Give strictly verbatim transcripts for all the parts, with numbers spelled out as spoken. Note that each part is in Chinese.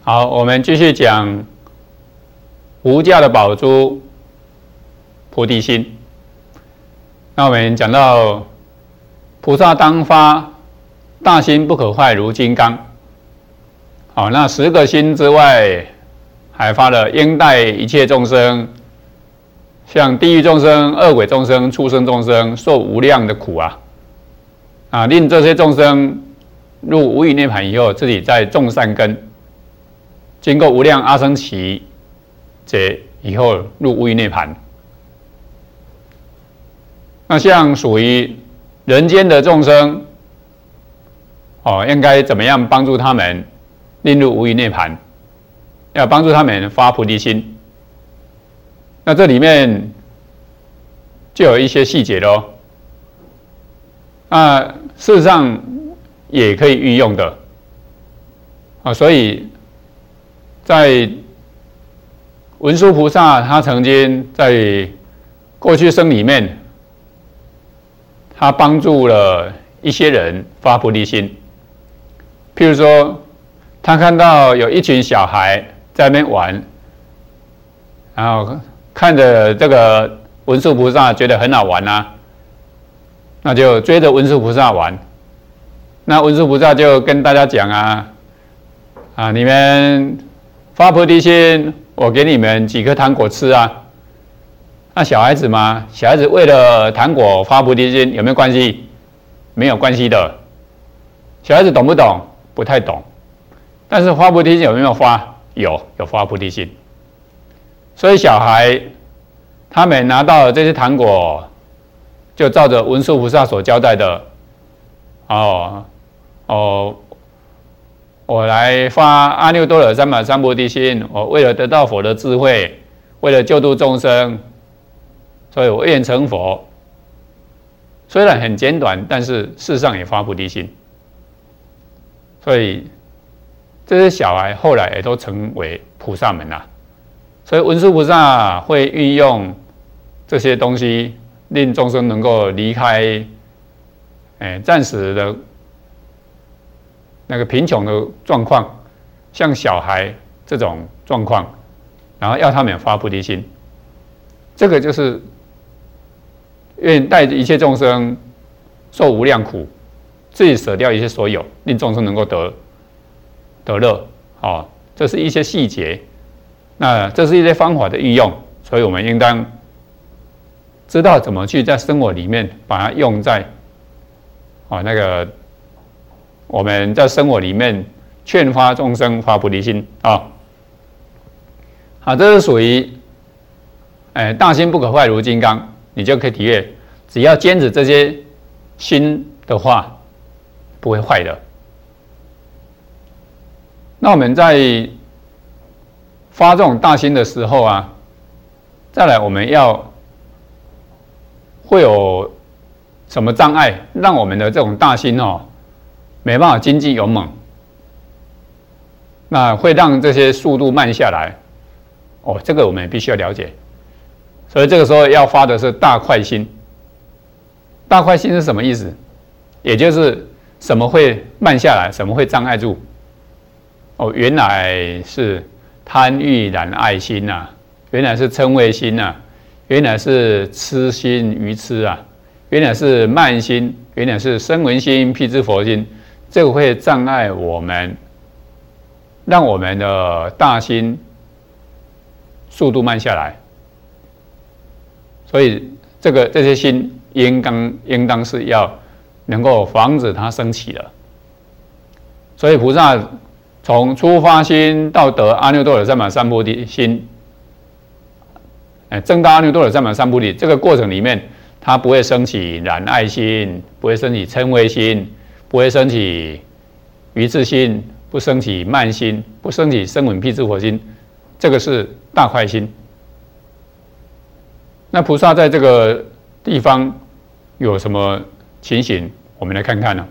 好，我们继续讲无价的宝珠菩提心。那我们讲到菩萨当发大心不可坏如金刚。好，那十个心之外，还发了应待一切众生，像地狱众生、恶鬼众生、畜生众生，受无量的苦啊！啊，令这些众生入无余涅盘以后，自己再种善根，经过无量阿僧祇劫以后入无余涅盘。那像属于人间的众生，哦，应该怎么样帮助他们令入无余涅盘？要帮助他们发菩提心。那这里面就有一些细节咯。那事实上也可以运用的啊，所以在文殊菩萨他曾经在过去生里面，他帮助了一些人发菩提心。譬如说，他看到有一群小孩在那边玩，然后看着这个文殊菩萨觉得很好玩啊，那就追着文殊菩萨玩。那文殊菩萨就跟大家讲啊，啊，你们发菩提心，我给你们几颗糖果吃啊。那小孩子嘛，小孩子为了糖果发菩提心有没有关系？没有关系的。小孩子懂不懂？不太懂。但是发菩提心有没有发？有，有发菩提心。所以小孩他们拿到了这些糖果，就照着文殊菩萨所交代的，哦哦，我来发阿耨多罗三藐三菩提心，我为了得到佛的智慧，为了救度众生，所以我愿成佛。虽然很简短，但是事实上也发菩提心。所以这些小孩后来也都成为菩萨们啦。所以文殊菩萨会运用这些东西，令众生能够离开，哎，暂时的那个贫穷的状况，像小孩这种状况，然后要他们发菩提心。这个就是愿带着一切众生受无量苦，自己舍掉一切所有，令众生能够得得乐。哦，这是一些细节。那这是一些方法的运用，所以我们应当知道怎么去在生活里面把它用在啊那个我们在生活里面劝发众生发菩提心啊。好，这是属于哎大心不可坏如金刚，你就可以体会，只要坚持这些心的话，不会坏的。那我们在发这种大心的时候啊，再来我们要会有什么障碍，让我们的这种大心哦没办法经济勇猛，那会让这些速度慢下来。哦，这个我们必须要了解。所以这个时候要发的是大快心。大快心是什么意思？也就是什么会慢下来，什么会障碍住？哦，原来是贪欲染爱心呐、啊，原来是嗔恚心呐、啊，原来是痴心愚痴啊，原来是慢心，原来是声闻心、辟支佛心，这个会障碍我们，让我们的大心速度慢下来。所以这个这些心应当应当是要能够防止它升起的。所以菩萨从初发心到得阿耨多罗三藐三菩提心，哎，证到阿耨多罗三藐三菩提，这个过程里面，它不会升起染爱心，不会升起嗔恚心，不会升起愚痴心，不升起慢心，不升起声闻辟支佛心，这个是大快心。那菩萨在这个地方有什么情形？我们来看看呢、啊。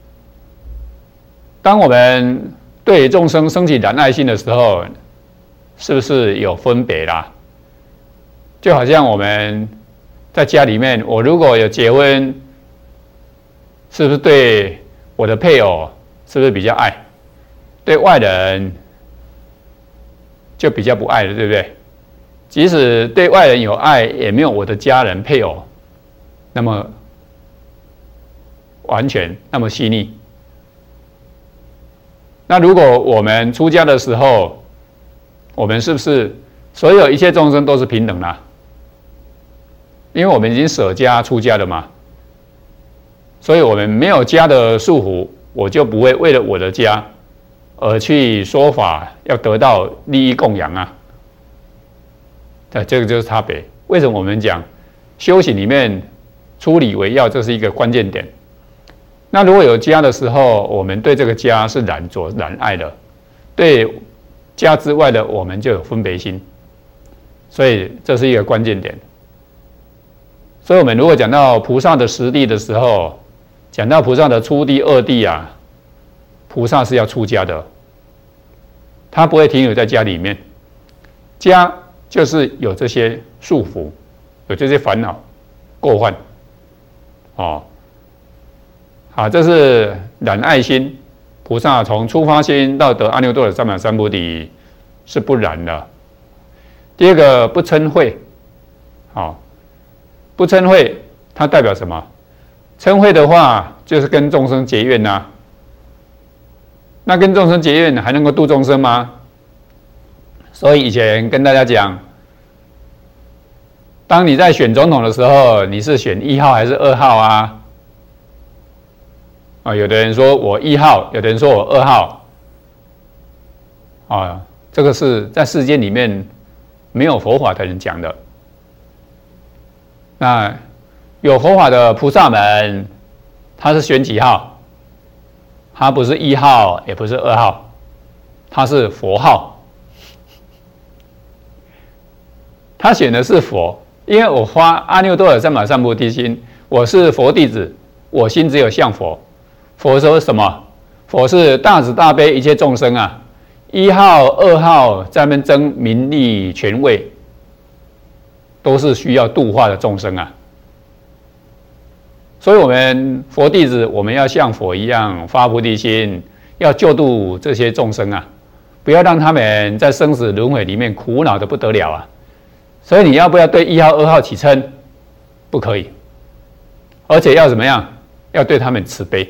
当我们对众生升起染爱心的时候，是不是有分别啦？就好像我们在家里面，我如果有结婚，是不是对我的配偶是不是比较爱？对外人就比较不爱了，对不对？即使对外人有爱，也没有我的家人配偶那么完全，那么细腻。那如果我们出家的时候，我们是不是所有一切众生都是平等的？因为我们已经舍家出家了嘛，所以我们没有家的束缚，我就不会为了我的家而去说法，要得到利益供养啊。对，这个就是差别。为什么我们讲修行里面出理为要，这是一个关键点。那如果有家的时候，我们对这个家是染着染爱的，对家之外的我们就有分别心，所以这是一个关键点。所以我们如果讲到菩萨的实地的时候，讲到菩萨的初地、二地啊，菩萨是要出家的，他不会停留在家里面。家就是有这些束缚，有这些烦恼、过患，哦，好，这是染爱心。菩萨从出发心到得阿耨多罗三藐三菩提是不染的。第二个不嗔恚，好。不嗔恚，它代表什么？嗔恚的话，就是跟众生结怨呐、啊。那跟众生结怨，还能够度众生吗？所以以前跟大家讲，当你在选总统的时候，你是选一号还是二号啊？啊，有的人说我一号，有的人说我二号。啊，这个是在世间里面没有佛法的人讲的。那有佛法的菩萨们，他是选几号？他不是一号，也不是二号，他是佛号。他选的是佛，因为我发阿耨多罗三藐三菩提心，我是佛弟子，我心只有向佛。佛说什么？佛是大慈大悲一切众生啊，一号、二号在那边争名利权位。都是需要度化的众生啊，所以我们佛弟子，我们要像佛一样发菩提心，要救度这些众生啊，不要让他们在生死轮回里面苦恼的不得了啊。所以你要不要对一号、二号起嗔？不可以，而且要怎么样？要对他们慈悲。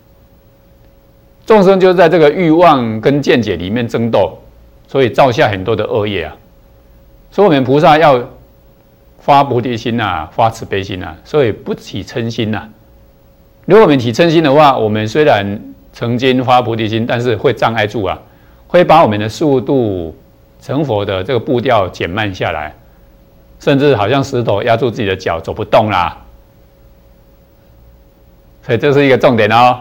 众生就在这个欲望跟见解里面争斗，所以造下很多的恶业啊。所以我们菩萨要发菩提心啊，发慈悲心啊，所以不起嗔心呐、啊。如果我们起嗔心的话，我们虽然曾经发菩提心，但是会障碍住啊，会把我们的速度成佛的这个步调减慢下来，甚至好像石头压住自己的脚，走不动啦。所以这是一个重点哦。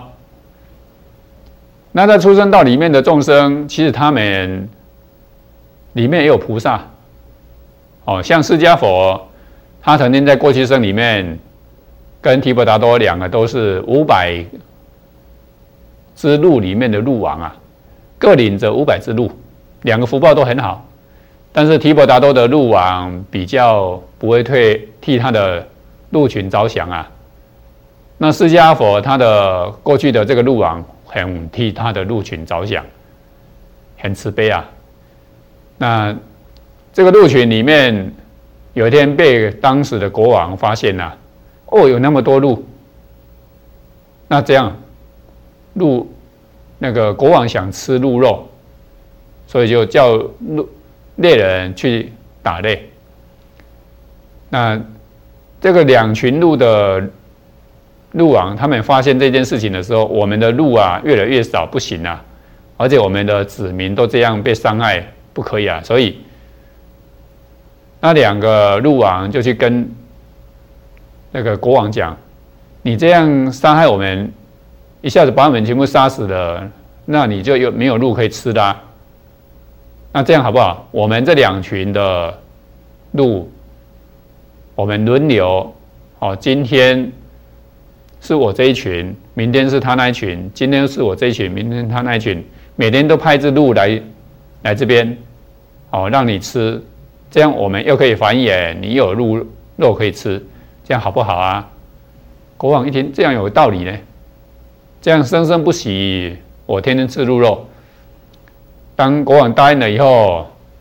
那在出生道里面的众生，其实他们里面也有菩萨，哦，像释迦佛。他曾经在过去生里面，跟提婆达多两个都是五百之路里面的路王啊，各领着五百之路，两个福报都很好。但是提婆达多的路王比较不会退替他的路群着想啊，那释迦佛他的过去的这个路王很替他的路群着想，很慈悲啊。那这个路群里面。有一天被当时的国王发现了、啊，哦，有那么多鹿。那这样，鹿那个国王想吃鹿肉，所以就叫鹿猎人去打猎。那这个两群鹿的鹿王，他们发现这件事情的时候，我们的鹿啊越来越少，不行啊，而且我们的子民都这样被伤害，不可以啊，所以。那两个鹿王就去跟那个国王讲：“你这样伤害我们，一下子把我们全部杀死了，那你就有没有鹿可以吃啦、啊？那这样好不好？我们这两群的鹿，我们轮流，哦，今天是我这一群，明天是他那一群，今天是我这一群，明天他那一群，每天都派一只鹿来来这边，哦，让你吃。”这样我们又可以繁衍，你又有鹿肉可以吃，这样好不好啊？国王一听这样有道理呢，这样生生不息，我天天吃鹿肉。当国王答应了以后，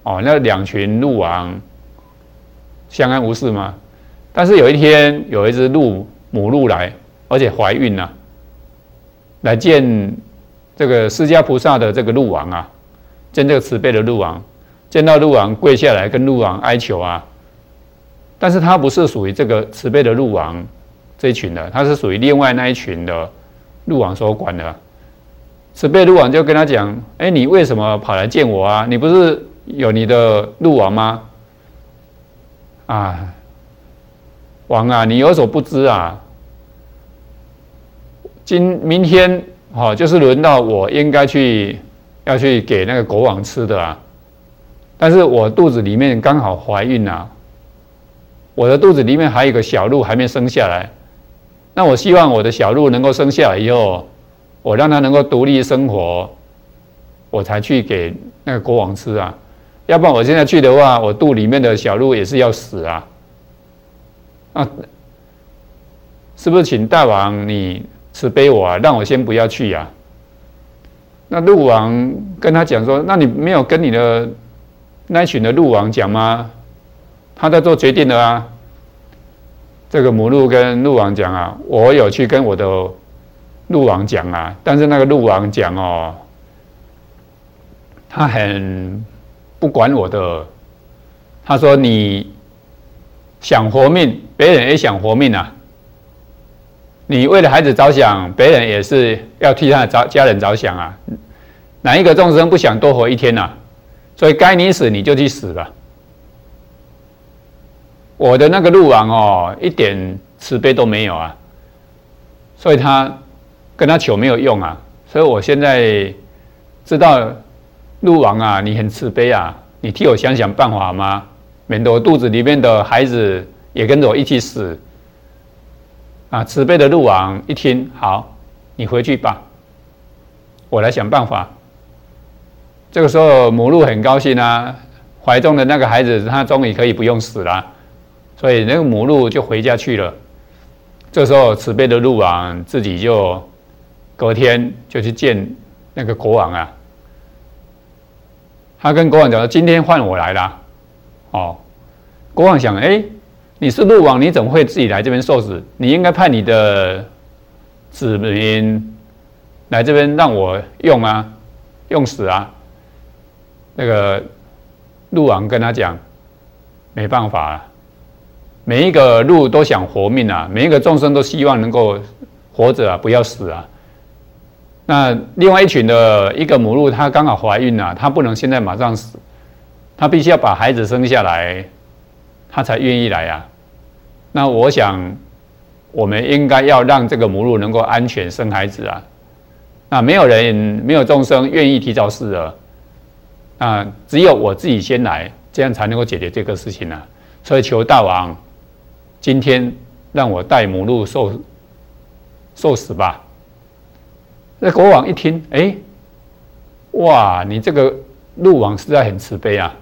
哦，那两群鹿王相安无事吗？但是有一天，有一只鹿母鹿来，而且怀孕了、啊，来见这个释迦菩萨的这个鹿王啊，见这个慈悲的鹿王，见到鹿王跪下来跟鹿王哀求啊。但是他不是属于这个慈悲的鹿王这一群的，他是属于另外那一群的鹿王所管的。慈悲鹿王就跟他讲：“哎，你为什么跑来见我啊？你不是有你的鹿王吗？啊，王啊，你有所不知啊，今明天哦，就是轮到我应该去要去给那个国王吃的啊，但是我肚子里面刚好怀孕啊。”我的肚子里面还有一个小鹿还没生下来，那我希望我的小鹿能够生下来以后，我让它能够独立生活，我才去给那个国王吃啊。要不然我现在去的话，我肚里面的小鹿也是要死啊。啊，是不是请大王你慈悲我啊，让我先不要去啊？那鹿王跟他讲说：“那你没有跟你的那一群的鹿王讲吗？”他在做决定的啊。这个母鹿跟鹿王讲啊，我有去跟我的鹿王讲啊，但是那个鹿王讲哦，他很不管我的。他说：“你想活命，别人也想活命啊。你为了孩子着想，别人也是要替他的家人着想啊。哪一个众生不想多活一天啊？所以该你死你就去死吧。”我的那个鹿王哦，一点慈悲都没有啊，所以他跟他求没有用啊。所以我现在知道鹿王啊，你很慈悲啊，你替我想想办法吗？免得我肚子里面的孩子也跟着我一起死啊！慈悲的鹿王一听，好，你回去吧，我来想办法。这个时候母鹿很高兴啊，怀中的那个孩子他终于可以不用死了。所以那个母鹿就回家去了。这时候慈悲的鹿王自己就隔天就去见那个国王啊。他跟国王讲说：“今天换我来了。”哦，国王想：“哎，你是鹿王，你怎么会自己来这边受死？你应该派你的子民来这边让我用啊，用死啊。”那个鹿王跟他讲：“没办法了。”每一个鹿都想活命啊，每一个众生都希望能够活着啊，不要死啊。那另外一群的一个母鹿，她刚好怀孕啊，她不能现在马上死，她必须要把孩子生下来，她才愿意来啊。那我想，我们应该要让这个母鹿能够安全生孩子啊。那没有人，没有众生愿意提早死了，啊，只有我自己先来，这样才能够解决这个事情啊。所以求大王，今天让我带母鹿受受死吧。那国王一听，哎，哇，你这个鹿王实在很慈悲啊！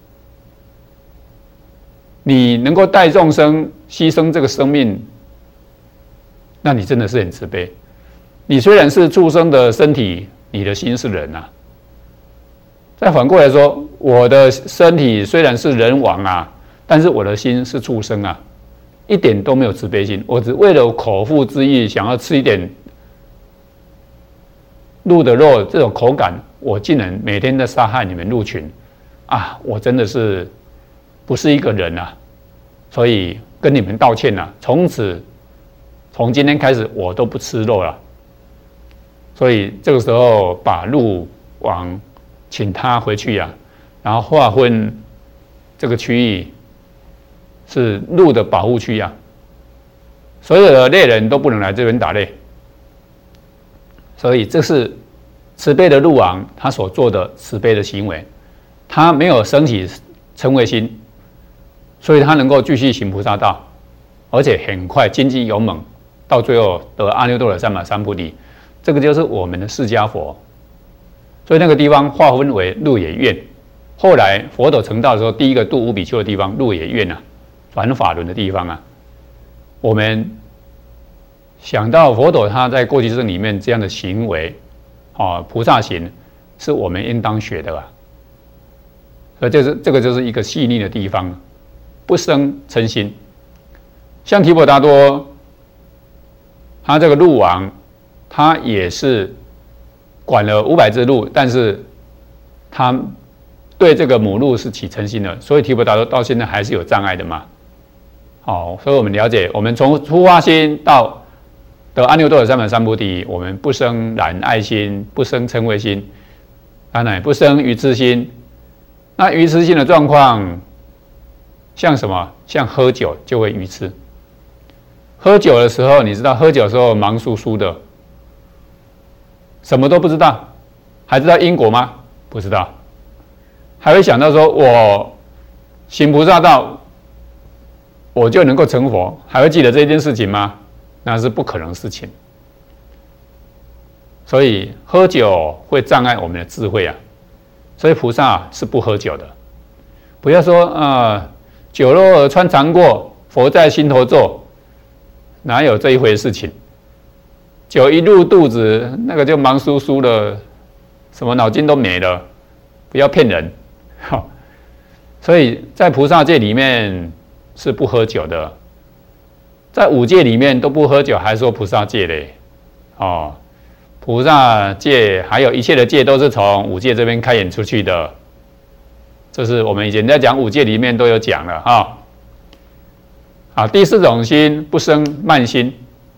你能够带众生牺牲这个生命，那你真的是很慈悲。你虽然是畜生的身体，你的心是人啊。再反过来说，我的身体虽然是人王啊，但是我的心是畜生啊。一点都没有慈悲心，我只为了口腹之欲，想要吃一点鹿的肉，这种口感，我竟然每天在杀害你们鹿群啊！我真的是不是一个人啊！所以跟你们道歉啊！从此，从今天开始，我都不吃肉了。所以这个时候，把鹿王请他回去呀、啊，然后划分这个区域。是鹿的保护区啊，所有的猎人都不能来这边打猎，所以这是慈悲的鹿王他所做的慈悲的行为，他没有升起嗔恚心，所以他能够继续行菩萨道，而且很快精进勇猛，到最后得阿耨多罗三藐三菩提，这个就是我们的释迦佛。所以那个地方划分为鹿野苑，后来佛陀成道的时候，第一个度五比丘的地方鹿野苑啊。转法轮的地方啊，我们想到佛陀他在过去生里面这样的行为，哦，菩萨行是我们应当学的啊。 所以这是这个就是一个细腻的地方，不生嗔心。像提婆达多，他这个鹿王，他也是管了五百只鹿，但是他对这个母鹿是起嗔心的，所以提婆达多到现在还是有障碍的嘛。好，所以我们了解，我们从出发心到得阿耨多罗三藐三菩提，我们不生染爱心，不生嗔恚心，当然不生愚痴心。那愚痴心的状况，像什么？像喝酒就会愚痴。喝酒的时候，你知道喝酒的时候忙疏疏的，什么都不知道，还知道因果吗？不知道，还会想到说我行菩萨道，我就能够成佛，还会记得这件事情吗？那是不可能的事情。所以喝酒会障碍我们的智慧啊，所以菩萨是不喝酒的。不要说呃酒肉耳穿肠过，佛在心头坐，哪有这一回事情？酒一入肚子，那个就忙疏疏的，什么脑筋都没了，不要骗人。所以在菩萨界里面是不喝酒的，在五戒里面都不喝酒，还说菩萨戒嘞？哦，菩萨戒还有一切的戒都是从五戒这边开演出去的，这是我们以前在讲五戒里面都有讲了哈。哦啊，第四种心不生慢心，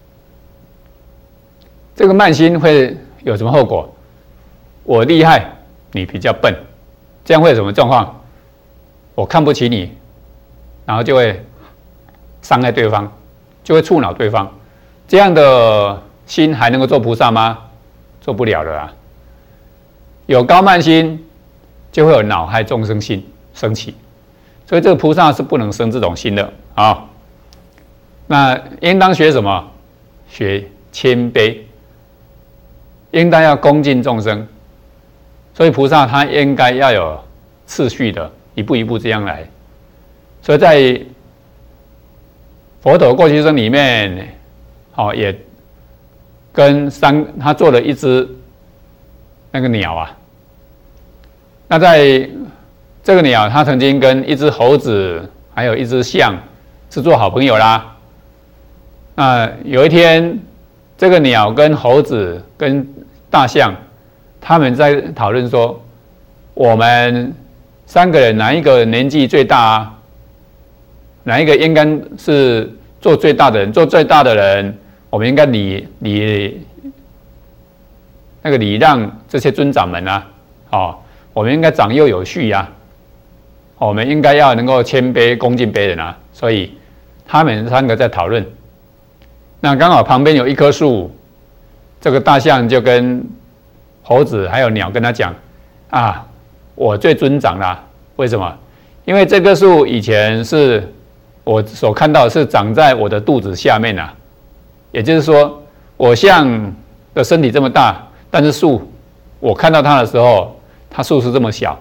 这个慢心会有什么后果？我厉害，你比较笨，这样会有什么状况？我看不起你，然后就会伤害对方，就会触恼对方。这样的心还能够做菩萨吗？做不了了啊！有高慢心，就会有恼害众生心升起，所以这个菩萨是不能生这种心的啊。那应当学什么？学谦卑，应当要恭敬众生。所以菩萨他应该要有次序的，一步一步这样来。所以在佛陀过去生里面，哦，也跟三他做了一只那个鸟啊。那在这个鸟，他曾经跟一只猴子还有一只象是做好朋友啦。那有一天，这个鸟跟猴子跟大象，他们在讨论说，我们三个人哪一个年纪最大啊？哪一个应该是做最大的人？做最大的人，我们应该礼礼那个礼让这些尊长们啊，哦，我们应该长幼有序啊，我们应该要能够谦卑恭敬别人啊。所以他们三个在讨论。那刚好旁边有一棵树，这个大象就跟猴子还有鸟跟他讲啊，我最尊长啦。为什么？因为这棵树以前是我所看到是长在我的肚子下面啊，也就是说，我象的身体这么大，但是树我看到它的时候，它树是这么小。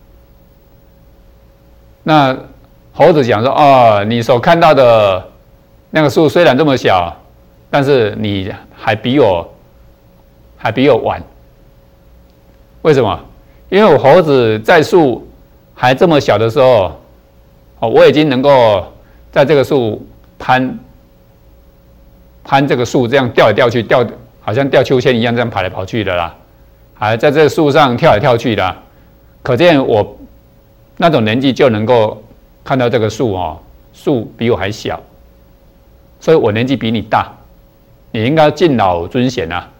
那猴子讲说，哦，你所看到的那个树虽然这么小，但是你还比我还比我晚。为什么？因为我猴子在树还这么小的时候，哦，我已经能够在这个树攀攀这个树，这样掉来掉去，掉好像吊秋千一样，这样跑来跑去的啦，还在这个树上跳来跳去的。可见我那种年纪就能够看到这个树哦，树比我还小，所以我年纪比你大。你应该敬老尊贤啊！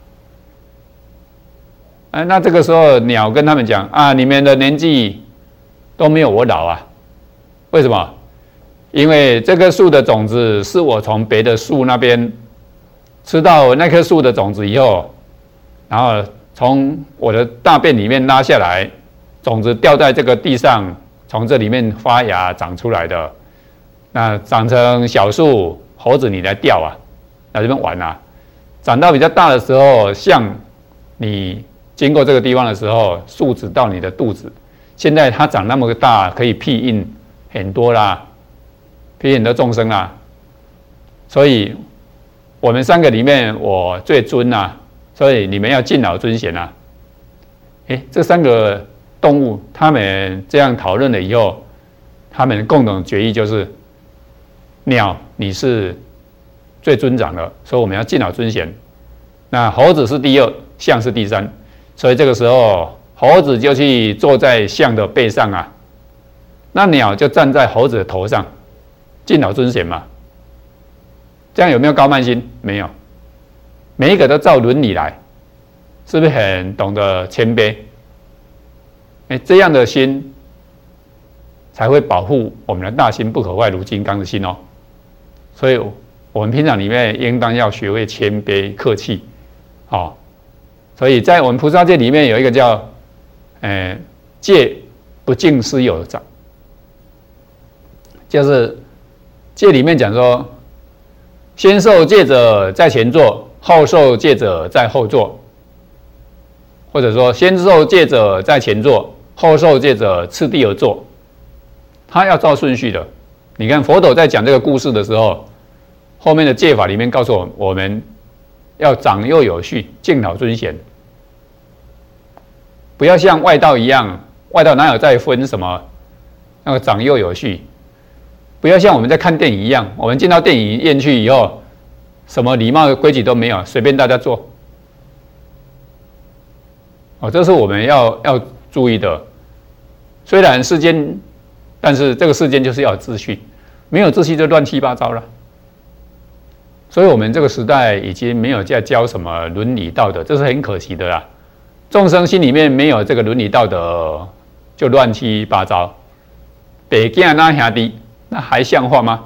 哎，那这个时候鸟跟他们讲啊，你们的年纪都没有我老啊。为什么？因为这棵树的种子是我从别的树那边吃到那棵树的种子以后，然后从我的大便里面拉下来，种子掉在这个地上，从这里面发芽长出来的。那长成小树，猴子你来钓啊！来这边玩啊！长到比较大的时候，像你经过这个地方的时候，树枝到你的肚子。现在它长那么大，可以庇荫很多啦，庇荫很多众生啦。所以我们三个里面，我最尊啊，所以你们要敬老尊贤啊。哎，这三个动物，他们这样讨论了以后，他们共同决议就是：鸟你是最尊长的，所以我们要敬老尊贤。那猴子是第二，象是第三，所以这个时候猴子就去坐在象的背上啊，那鸟就站在猴子的头上，敬老尊贤嘛。这样有没有高慢心？没有，每一个都照伦理来，是不是很懂得谦卑？哎，这样的心才会保护我们的大心不可坏如金刚的心哦。所以，我们平常里面应当要学会谦卑、客气，哦。所以在我们菩萨戒里面有一个叫，呃，戒不敬师友长，就是戒里面讲说。先受戒者在前座，后受戒者在后座，或者说先受戒者在前座，后受戒者次第而坐，他要照顺序的。你看佛陀在讲这个故事的时候，后面的戒法里面告诉我们，我们要长幼有序，敬老尊贤，不要像外道一样，外道哪有在分什么那个长幼有序？不要像我们在看电影一样，我们进到电影院去以后，什么礼貌的规矩都没有，随便大家做。哦，这是我们要要注意的。虽然世间，但是这个世间就是要有秩序，没有秩序就乱七八糟了。所以我们这个时代已经没有在教什么伦理道德，这是很可惜的啦。众生心里面没有这个伦理道德，就乱七八糟。北京那兄弟。那还像话吗？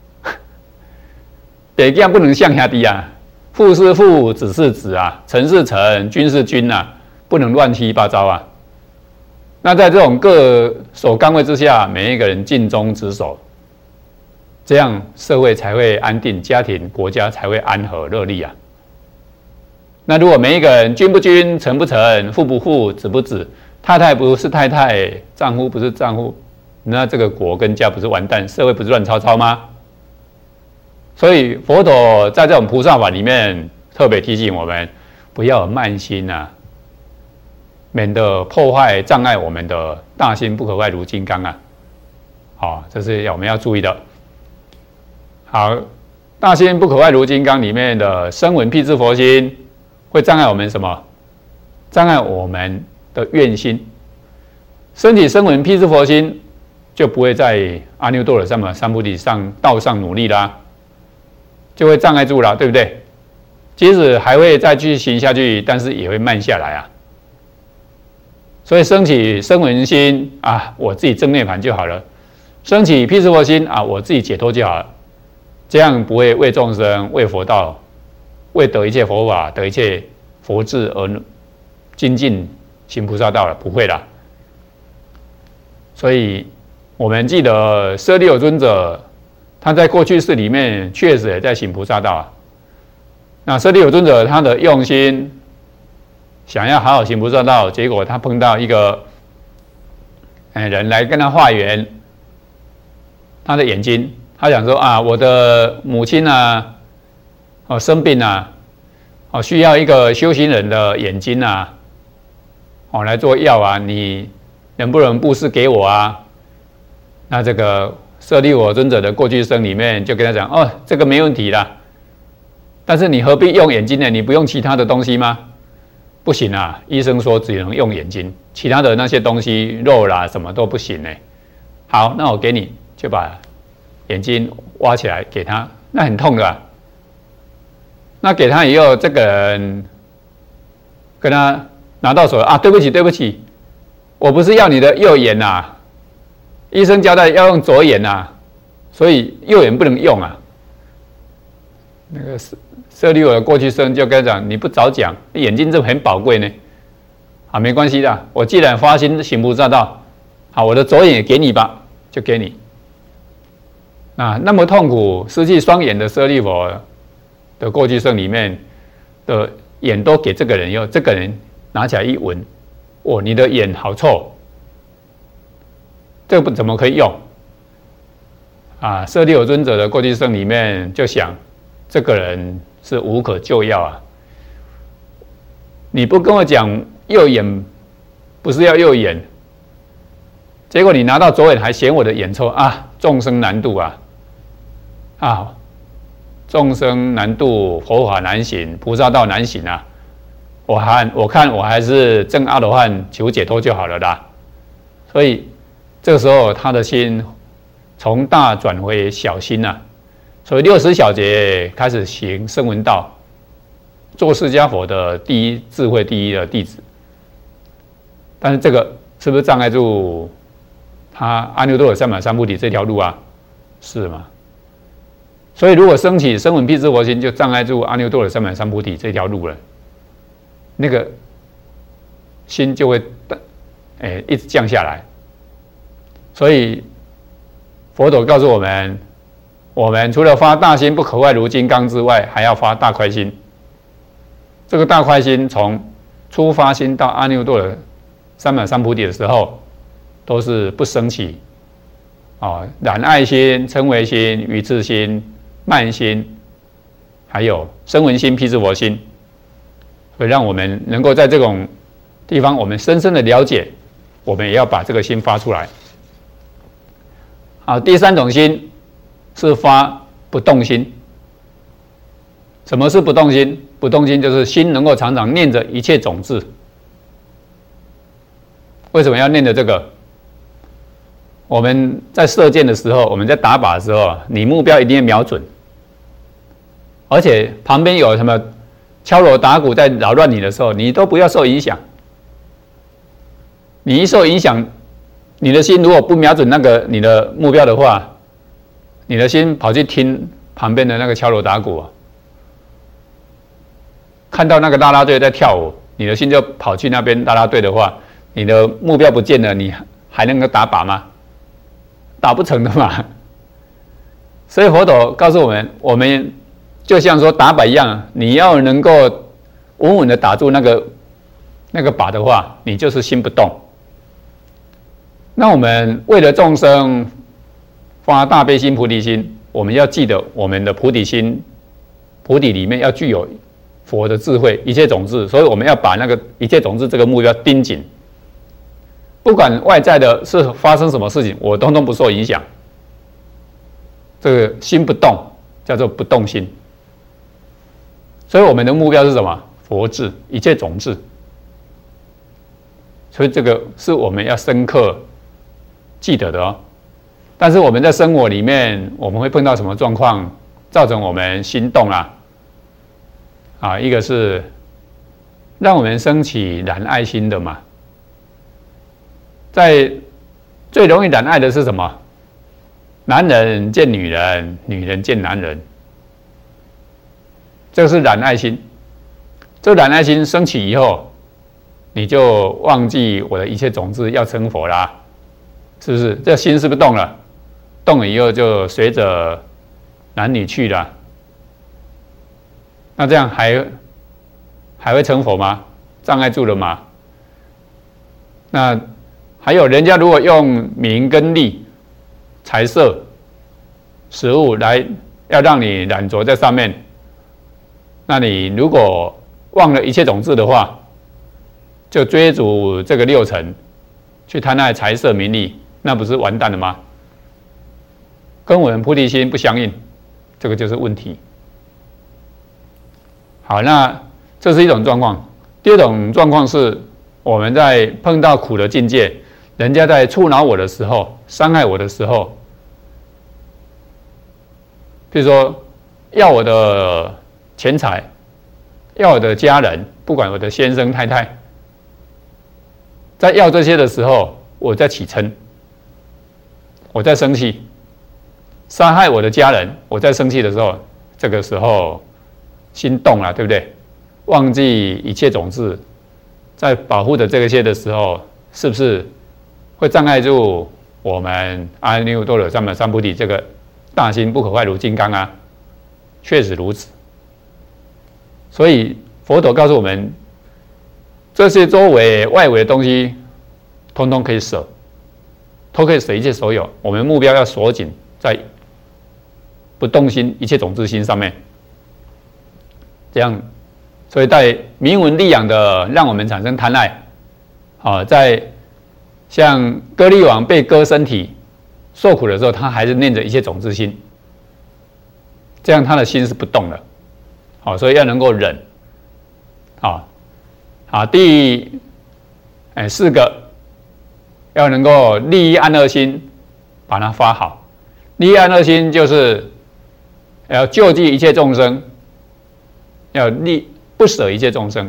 北京不能像兄弟啊，父是父，子是子啊，臣是臣，君是君啊，不能乱七八糟啊。那在这种各守岗位之下，每一个人尽忠职守，这样社会才会安定，家庭国家才会安和乐利啊。那如果每一个人君不君，臣不臣，父不父，子不子，太太不是太太，丈夫不是丈夫。那这个国跟家不是完蛋，社会不是乱糟糟吗？所以佛陀在这种菩萨法里面特别提醒我们，不要有慢心啊，免得破坏障碍我们的大心不可坏如金刚啊。好，这是我们要注意的。好，大心不可坏如金刚里面的声闻辟支佛心，会障碍我们什么？障碍我们的愿心。身体声闻辟支佛心。就不会在阿耨多罗三藐三菩提上道上努力啦，就会障碍住了，对不对？即使还会再继续行下去，但是也会慢下来啊。所以升起声闻心啊，我自己证涅槃就好了；升起辟支佛心啊，我自己解脱就好了。这样不会为众生、为佛道、为得一切佛法、得一切佛智而精进行菩萨道了，不会啦。所以。我们记得舍利有尊者，他在过去世里面确实也在行菩萨道啊。那舍利有尊者他的用心，想要好好行菩萨道，结果他碰到一个人来跟他化缘，他的眼睛，他想说啊，我的母亲啊，哦生病啊，哦需要一个修行人的眼睛啊，哦来做药啊，你能不能布施给我啊？那这个舍利我尊者的过去生里面就跟他讲，哦，这个没问题啦，但是你何必用眼睛呢？你不用其他的东西吗？不行啊，医生说只能用眼睛，其他的那些东西肉啦什么都不行呢。好，那我给你，就把眼睛挖起来给他，那很痛的啊。那给他以后，这个人跟他拿到手啊，对不起对不起，我不是要你的右眼啊。医生交代要用左眼啊，所以右眼不能用啊。那个舍利我的过去生就跟他讲，你不早讲，眼睛这很宝贵呢。啊，没关系的，我既然发心行菩萨道，好，我的左眼也给你吧，就给你。啊，那么痛苦失去双眼的舍利佛的过去生里面的眼都给这个人以后，这个人拿起来一闻，哦，你的眼好臭。这个怎么可以用啊？舍利有尊者的过去生里面就想，这个人是无可救药啊！你不跟我讲右眼不是要右眼， 结果你拿到左眼还嫌我的眼臭啊，众生难度啊，啊，众生难度，佛法难行，菩萨道难行啊。我还我看我还是证阿罗汉求解脱就好了啦。所以这个时候他的心从大转为小心啊。所以六十小节开始行声闻道，做释迦佛的第一智慧第一的弟子。但是这个是不是障碍住他阿耨多罗三藐三菩提这条路啊？是吗？所以如果升起声闻辟支佛心，就障碍住阿耨多罗三藐三菩提这条路了。那个心就会哎一直降下来。所以佛陀告诉我们，我们除了发大心不可坏如金刚之外，还要发大快心。这个大快心从初发心到阿耨多罗三藐三菩提的时候，都是不生起啊染爱心、嗔恚心、愚痴心、慢心，还有声闻心、辟支佛心，所以让我们能够在这种地方，我们深深的了解，我们也要把这个心发出来。好，第三种心是发不动心。什么是不动心？不动心就是心能够常常念着一切种子。为什么要念着这个？我们在射箭的时候，我们在打靶的时候，你目标一定要瞄准，而且旁边有什么敲锣打鼓在扰乱你的时候，你都不要受影响。你一受影响，你的心如果不瞄准那个你的目标的话，你的心跑去听旁边的那个敲锣打鼓啊，看到那个啦啦队在跳舞，你的心就跑去那边啦啦队的话，你的目标不见了，你还能够打靶吗？打不成的嘛。所以佛陀告诉我们，我们就像说打靶一样，你要能够稳稳的打住那个那个靶的话，你就是心不动。那我们为了众生发大悲心、菩提心，我们要记得我们的菩提心，菩提里面要具有佛的智慧，一切种子，所以我们要把那个一切种子这个目标盯紧。不管外在的是发生什么事情，我通通不受影响。这个心不动，叫做不动心。所以我们的目标是什么？佛智，一切种子。所以这个是我们要深刻记得的哦。但是我们在生活里面，我们会碰到什么状况，造成我们心动啦？啊，一个是让我们升起染爱心的嘛。在最容易染爱的是什么？男人见女人，女人见男人，这个是染爱心。这染爱心升起以后，你就忘记我的一切种子要成佛啦，是不是？这心是不是动了？动了以后就随着男女去了。那这样还还会成佛吗？障碍住了吗？那还有人家如果用名跟利、财色、食物来要让你染着在上面，那你如果忘了一切种子的话，就追逐这个六尘，去贪爱财色名利，那不是完蛋了吗？跟我们菩提心不相应，这个就是问题。好，那这是一种状况。第二种状况是我们在碰到苦的境界，人家在触恼我的时候，伤害我的时候，比如说要我的钱财，要我的家人，不管我的先生太太，在要这些的时候，我在起嗔，我在生气，杀害我的家人，我在生气的时候，这个时候心动了，对不对？忘记一切种子，在保护的这些的时候，是不是会障碍住我们阿耨多罗三藐三菩提这个大心不可坏如金刚啊？确实如此。所以佛陀告诉我们，这些周围外围的东西，通通可以舍，都可以舍一切所有。我们目标要锁紧在不动心、一切种子心上面，这样。所以在名闻利养的，让我们产生贪爱，啊，在像歌利王被割身体受苦的时候，他还是念着一切种子心，这样他的心是不动的。好，所以要能够忍。好，好，第哎四个要能够利益安乐心，把它发好。利益安乐心就是要救济一切众生，要利不舍一切众生。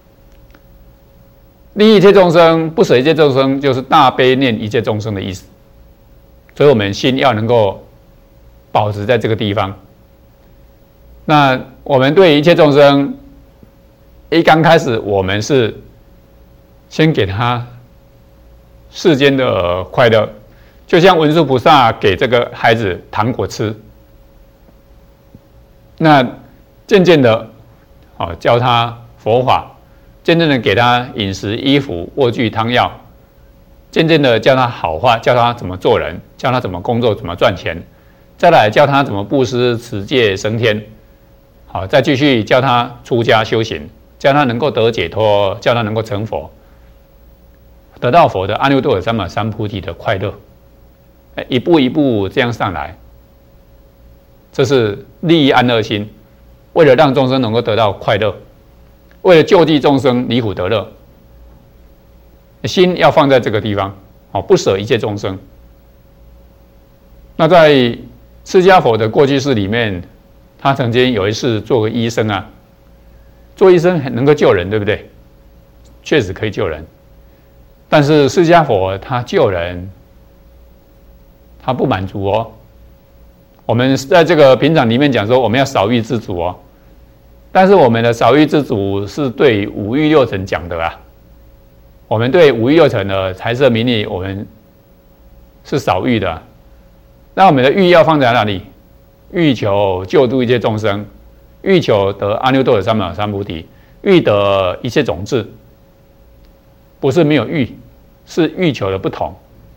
利益一切众生，不舍一切众生，就是大悲念一切众生的意思。所以我们心要能够保持在这个地方。那我们对一切众生，一刚开始我们是先给他世间的快乐，就像文殊菩萨给这个孩子糖果吃，那渐渐的，哦，教他佛法。渐渐的给他饮食、衣服、卧具、汤药，渐渐的教他好话，教他怎么做人，教他怎么工作、怎么赚钱，再来教他怎么布施、持戒、升天，好，再继续教他出家修行，教他能够得解脱，教他能够成佛，得到佛的阿耨多罗三藐三菩提的快乐，一步一步这样上来，这是利益安乐心，为了让众生能够得到快乐。为了救济众生离苦得乐，心要放在这个地方，不舍一切众生。那在释迦佛的过去世里面，他曾经有一次做个医生啊，做医生很能够救人，对不对？确实可以救人，但是释迦佛他救人，他不满足哦。我们在这个平常里面讲说，我们要少欲知足哦。但是我们的少欲知足是对五欲六尘讲的啊，我们对五欲六尘的财色名利，我们是少欲的、啊。那我们的欲要放在哪里？欲求救度一切众生，欲求得阿耨多罗三藐三菩提，欲得一切种子。不是没有欲，是欲求的不同。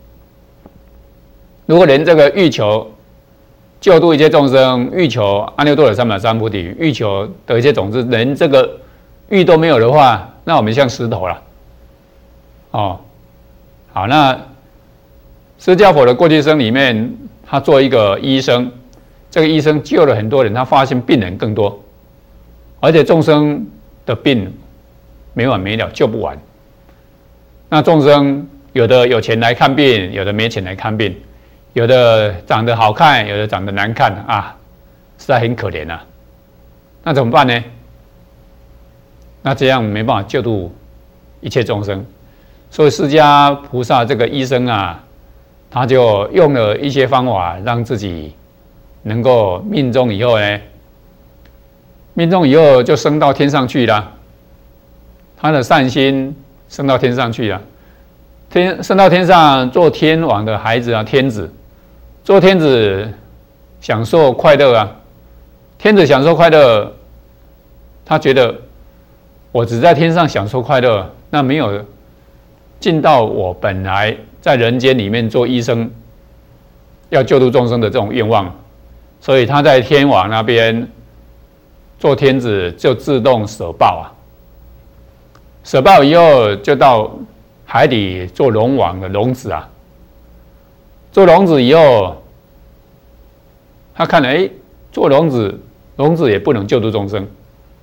如果连这个欲求救度一切众生，欲求阿耨多罗三藐三菩提，欲求得一切种子，连这个欲都没有的话，那我们像石头了。哦，好，那释迦佛的过去生里面，他做一个医生，这个医生救了很多人，他发现病人更多，而且众生的病没完没了，救不完。那众生有的有钱来看病，有的没钱来看病。有的长得好看，有的长得难看啊，实在很可怜啊。那怎么办呢？那这样没办法救度一切众生，所以释迦菩萨这个医生啊，他就用了一些方法，让自己能够命中以后呢，命中以后就升到天上去了。他的善心升到天上去了，天升到天上做天王的孩子啊，天子。做天子享受快乐啊，天子享受快乐，他觉得我只在天上享受快乐，那没有尽到我本来在人间里面做医生要救度众生的这种愿望，所以他在天王那边做天子就自动舍报啊，舍报以后就到海底做龙王的龙子啊。做龙子以后，他看了，哎，做龙子，龙子也不能救度众生，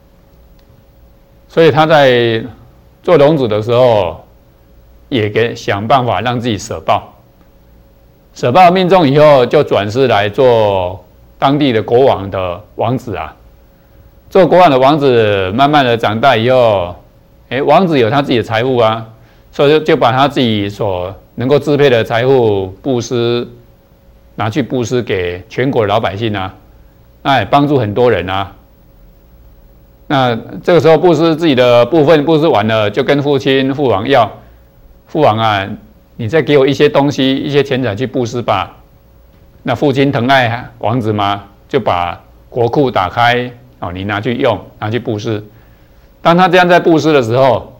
所以他在做龙子的时候，也给想办法让自己舍报。舍报命中以后，就转世来做当地的国王的王子啊。做国王的王子，慢慢的长大以后，哎，王子有他自己的财富啊，所以就把他自己所能够支配的财富布施，拿去布施给全国的老百姓啊，哎，帮助很多人啊。那这个时候布施自己的部分布施完了，就跟父亲父王要，父王啊，你再给我一些东西，一些钱财去布施吧。那父亲疼爱王子嘛，就把国库打开，哦，你拿去用，拿去布施。当他这样在布施的时候，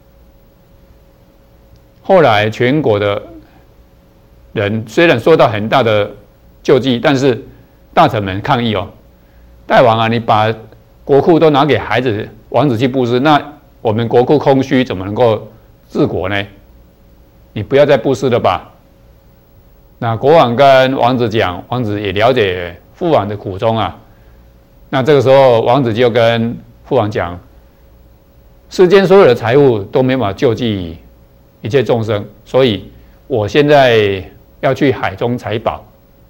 后来全国的人虽然受到很大的救济，但是大臣们抗议哦，大王啊，你把国库都拿给孩子王子去布施，那我们国库空虚，怎么能够治国呢？ 你不要再布施了吧。那国王跟王子讲，王子也了解父王的苦衷啊。那这个时候，王子就跟父王讲，世间所有的财物都没办法救济一切众生，所以我现在要去海中采宝。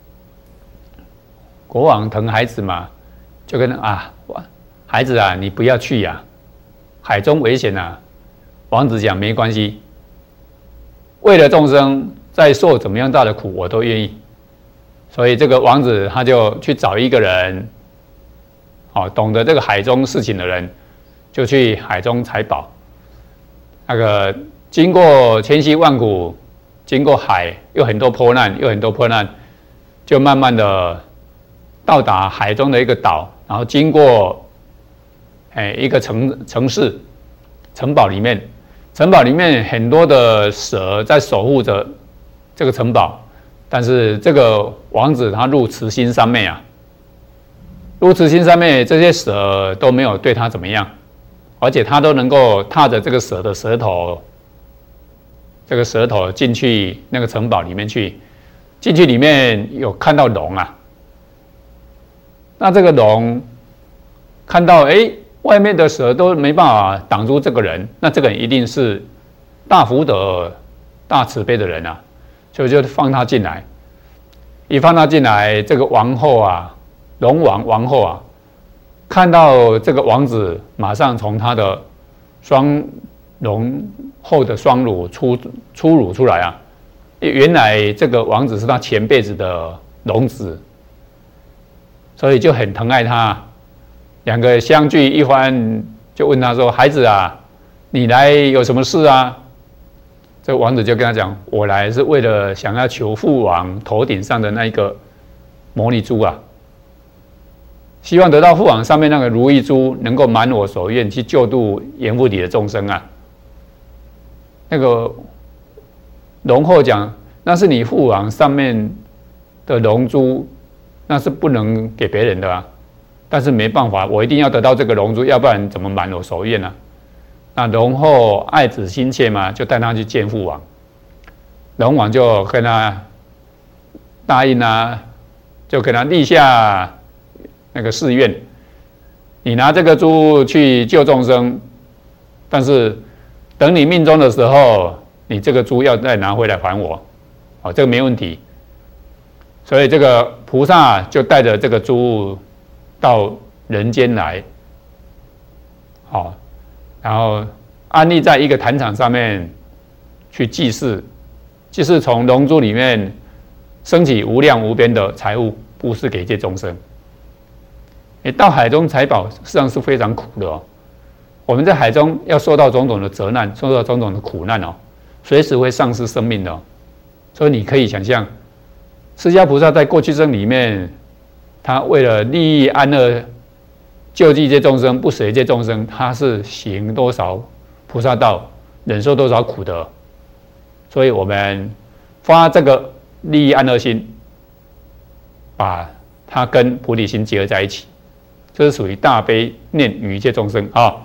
国王疼孩子嘛，就跟啊，孩子啊，你不要去呀、啊，海中危险啊。王子讲没关系，为了众生再受怎么样大的苦，我都愿意。所以这个王子他就去找一个人，哦，懂得这个海中事情的人，就去海中采宝。那个经过千辛万苦，经过海，又很多波难，又很多波难，就慢慢的到达海中的一个岛，然后经过，哎，一个城城市城堡里面，城堡里面很多的蛇在守护着这个城堡，但是这个王子他入慈心三昧啊，入慈心三昧，这些蛇都没有对他怎么样，而且他都能够踏着这个蛇的舌头，这个舌头进去那个城堡里面去，进去里面有看到龙啊。那这个龙看到哎，外面的蛇都没办法挡住这个人，那这个人一定是大福德、大慈悲的人啊，所以就放他进来。一放他进来，这个王后啊，龙王王后啊，看到这个王子，马上从他的双龙后的双乳出出乳出来啊，原来这个王子是他前辈子的龙子。所以就很疼爱他，两个相聚一番，就问他说：“孩子啊，你来有什么事啊？”这个王子就跟他讲：“我来是为了想要求父王头顶上的那一个摩尼珠啊，希望得到父王上面那个如意珠，能够满我所愿，去救度阎浮提的众生啊。”那个龙后讲：“那是你父王上面的龙珠。”那是不能给别人的啊，但是没办法，我一定要得到这个龙珠，要不然怎么满我所愿呢、啊？那龙后爱子心切嘛，就带他去见父王。龙王就跟他答应啊，就给他立下那个誓愿：你拿这个珠去救众生，但是等你命终的时候，你这个珠要再拿回来还我。哦，这个没问题。所以这个菩萨就带着这个珠到人间来，好，然后安立在一个坛场上面去祭祀，祭祀从龙珠里面升起无量无边的财物，布施给一切众生。你到海中采宝，实际上是非常苦的哦。我们在海中要受到种种的责难，受到种种的苦难哦，随时会丧失生命的哦。所以你可以想象。释迦菩萨在过去生里面，他为了利益安乐、救济一切众生、不舍一切众生，他是行多少菩萨道，忍受多少苦的。所以我们发这个利益安乐心，把它跟菩提心结合在一起，这是属于大悲念与一切众生啊。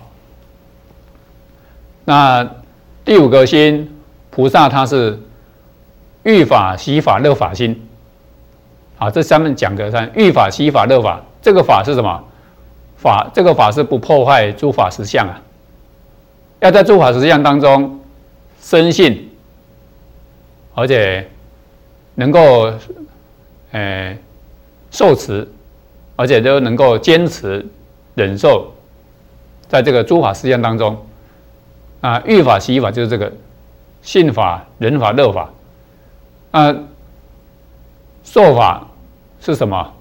那第五个心，菩萨他是欲法、喜法、乐法心。啊，这上面讲的三欲法、喜法、乐法，这个法是什么？法这个法是不破坏诸法实相啊，要在诸法实相当中深信，而且能够呃受持，而且都能够坚持忍受，在这个诸法实相当中啊，欲法、喜法就是这个信法、忍法、乐法啊，受法。是什么？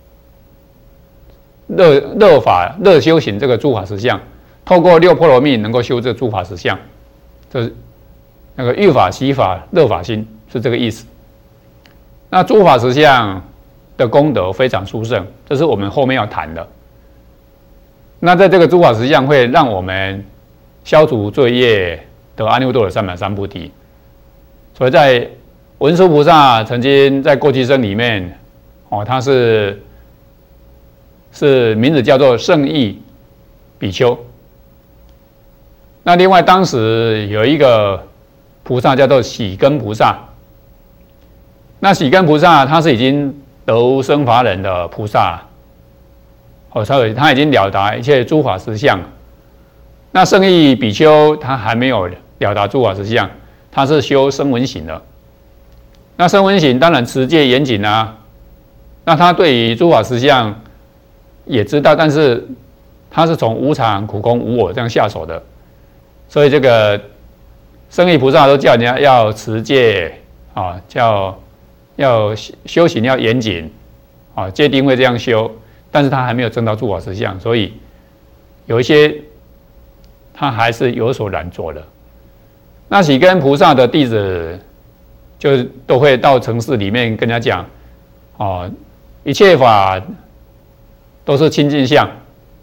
乐乐法乐修行这个诸法实相，透过六波罗蜜能够修这诸法实相，这是那个欲法、喜法、乐法心是这个意思。那诸法实相的功德非常殊胜，这是我们后面要谈的。那在这个诸法实相会让我们消除罪业，得阿耨多罗三藐三菩提。所以在文殊菩萨曾经在过去生里面。哦，他是是名字叫做圣意比丘。那另外当时有一个菩萨叫做喜根菩萨。那喜根菩萨他是已经得无生法忍的菩萨，哦，所以他已经了达一切诸法实相。那圣义比丘他还没有了达诸法实相，他是修声闻行的。那声闻行当然持戒严谨啊，那他对于诸法实相也知道，但是他是从无常、苦空、无我这样下手的，所以这个圣义菩萨都叫人家要持戒啊，叫要修行要严谨啊，戒定会这样修，但是他还没有证到诸法实相，所以有一些他还是有所染着的。那喜根菩萨的弟子就都会到城市里面跟他讲，哦，一切法都是清净相。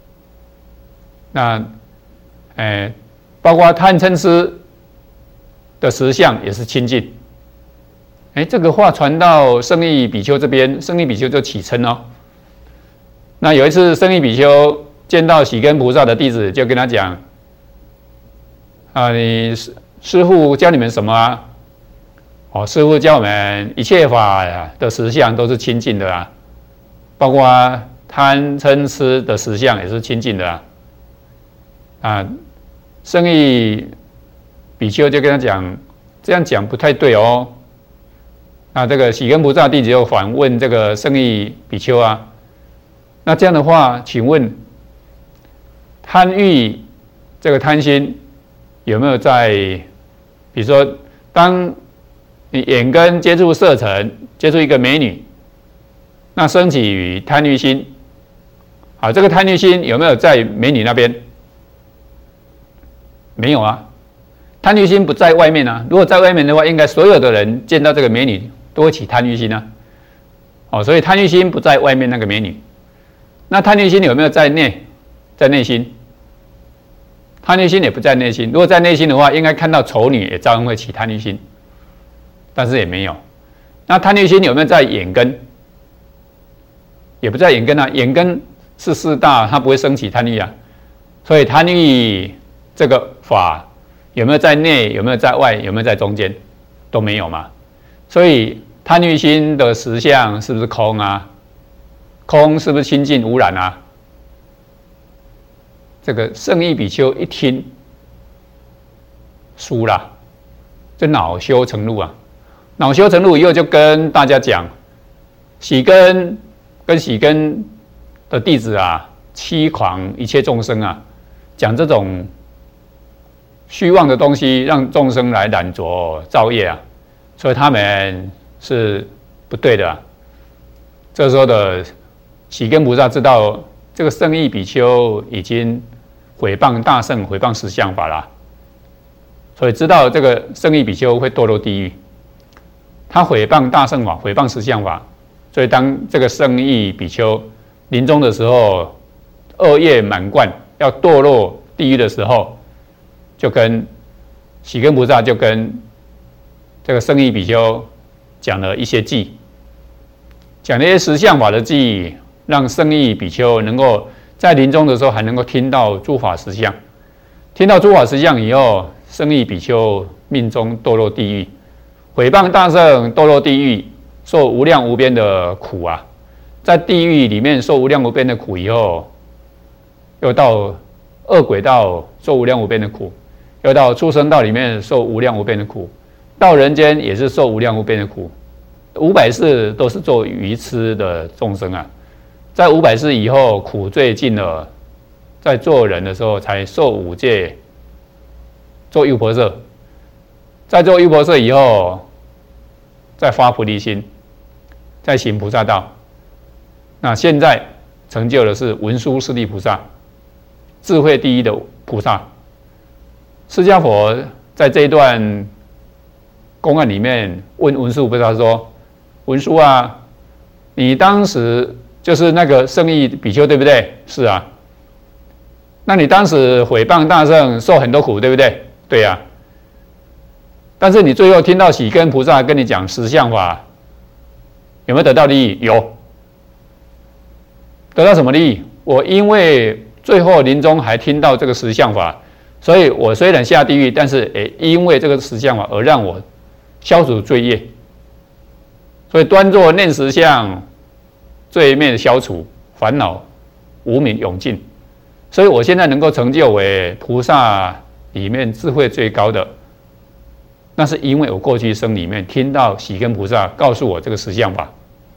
那，哎，包括贪嗔痴的实相也是清净。哎，这个话传到圣义比丘这边，圣义比丘就起嗔哦。那有一次，圣义比丘见到喜根菩萨的弟子，就跟他讲：“啊，你师师父教你们什么啊？哦，师父教我们一切法的实相都是清净的啊，包括贪嗔痴的实相也是清净的啊。”啊，圣义比丘就跟他讲，这样讲不太对哦。那这个喜根菩萨弟子就反问这个圣义比丘啊，那这样的话，请问贪欲这个贪心有没有在，比如说，当你眼根接触色尘，接触一个美女，那升起于贪欲心，啊，这个贪欲心有没有在美女那边？没有啊，贪欲心不在外面啊。如果在外面的话，应该所有的人见到这个美女都会起贪欲心啊。哦，所以贪欲心不在外面那个美女。那贪欲心有没有在内？在内心。贪欲心也不在内心。如果在内心的话，应该看到丑女也照样会起贪欲心，但是也没有。那贪欲心有没有在眼根？也不在眼根啊。眼根是四大，它不会升起贪欲啊。所以贪欲这个法有没有在内？有没有在外？有没有在中间？都没有嘛。所以贪欲心的实相是不是空啊？空是不是清净无染啊？这个圣义比丘一听，输了，这恼羞成怒啊！恼羞成怒以后，就跟大家讲，喜根跟喜根的弟子啊，欺诳一切众生啊，讲这种虚妄的东西，让众生来染着造业啊，所以他们是不对的啊。这时候的喜根菩萨知道，这个圣义比丘已经毁谤大乘，毁谤实相法啦，所以知道这个圣义比丘会堕落地狱。他毁谤大乘法，毁谤实相法，所以当这个圣义比丘临终的时候，恶业满贯，要堕落地狱的时候，就跟喜根菩萨就跟这个圣义比丘讲了一些偈，讲了一些实相法的偈，让圣义比丘能够在临终的时候还能够听到诸法实相。听到诸法实相以后，圣义比丘命中堕落地狱，毁谤大乘，堕落地狱，受无量无边的苦啊！在地狱里面受无量无边的苦以后，又到恶鬼道受无量无边的苦，又到畜生道里面受无量无边的苦，到人间也是受无量无边的苦。五百世都是做愚痴的众生啊，在五百世以后苦最尽了，在做人的时候才受五戒，做优婆塞，在做优婆塞以后，再发菩提心，再行菩萨道。那现在成就的是文殊师利菩萨，智慧第一的菩萨。释迦佛在这一段公案里面问文殊菩萨说：“文殊啊，你当时就是那个圣义比丘，对不对？是啊。那你当时毁谤大乘，受很多苦，对不对？对呀、啊。但是你最后听到喜根菩萨跟你讲实相法，有没有得到利益？有。得到什么利益？我因为最后临终还听到这个实相法， 所以我虽然下地狱，但是也因为这个实相法而让我消除罪业。所以端坐念实相，罪孽消除，烦恼无明永尽。所以我现在能够成就为菩萨里面智慧最高的，那是因为我过去生里面听到喜根菩萨告诉我这个实相法，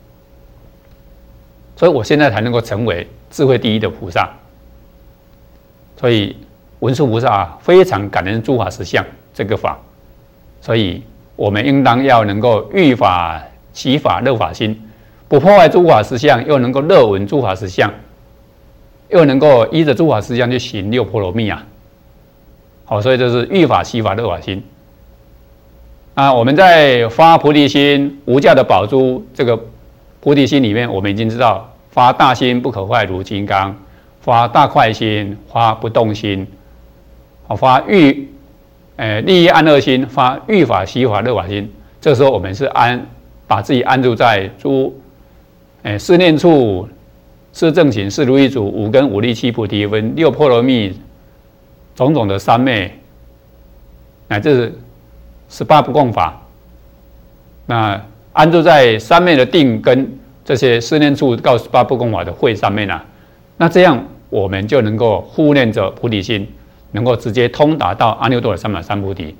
所以我现在才能够成为智慧第一的菩萨。所以文殊菩萨非常感恩诸法实相这个法，所以我们应当要能够欲法起法乐法心，不破坏诸法实相，又能够乐闻诸法实相，又能够依着诸法实相去行六波罗蜜啊。好，所以这是欲法起法乐法心。啊，我们在发菩提心无价的宝珠这个菩提心里面，我们已经知道发大心不可坏如金刚，发大快心，发不动心，好，发欲，呃，利益安乐心，发欲法喜法乐法心。这时候我们是安，把自己安住在诸，呃，四念处、四正行、四如意足、五根、五力、七菩提分、六波罗蜜、种种的三昧，乃至十八不共法。那安住在三昧的定跟这些四念处到十八不共法的慧上面啊，那这样我们就能够护念着菩提心，能够直接通达到阿耨多罗三藐三菩提。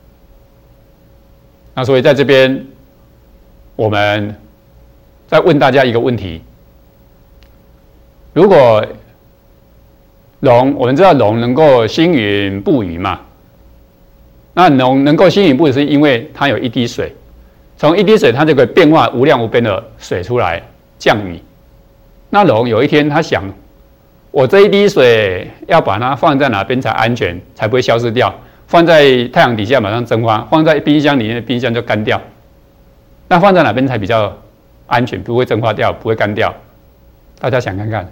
那所以在这边，我们再问大家一个问题：如果龙，我们知道龙能够星云布雨嘛？那龙能够星云布雨，是因为它有一滴水，从一滴水它就可以变化无量无边的水出来降雨。那龙有一天他想，我这一滴水要把它放在哪边才安全，才不会消失掉？放在太阳底下马上蒸发，放在冰箱里面，冰箱就干掉。那放在哪边才比较安全，不会蒸发掉，不会干掉？大家想看看。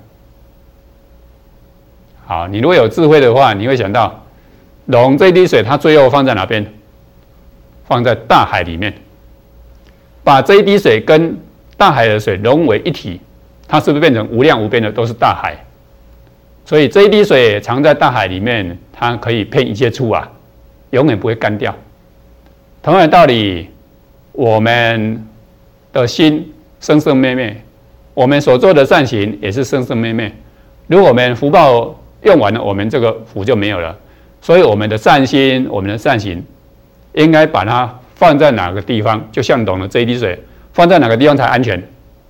好，你如果有智慧的话，你会想到，龙这一滴水它最后放在哪边？放在大海里面，把这一滴水跟大海的水融为一体，它是不是变成无量无边的都是大海？所以这一滴水藏在大海里面，它可以遍一切处啊，永远不会干掉。同样的道理，我们的心生生灭灭，我们所做的善行也是生生灭灭。如果我们福报用完了，我们这个福就没有了。所以我们的善心、我们的善行，应该把它放在哪个地方？就像懂了这一滴水，放在哪个地方才安全？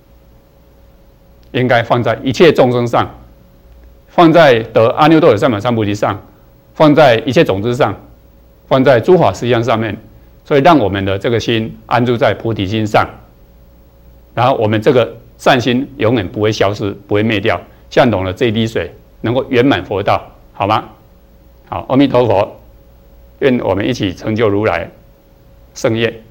应该放在一切众生上，放在得阿耨多罗三藐三菩提上，放在一切种子上，放在诸法实相上面。所以让我们的这个心安住在菩提心上，然后我们这个善心永远不会消失，不会灭掉。像懂了这一滴水，能够圆满佛道，好吗？好，阿弥陀佛，愿我们一起成就如来圣业。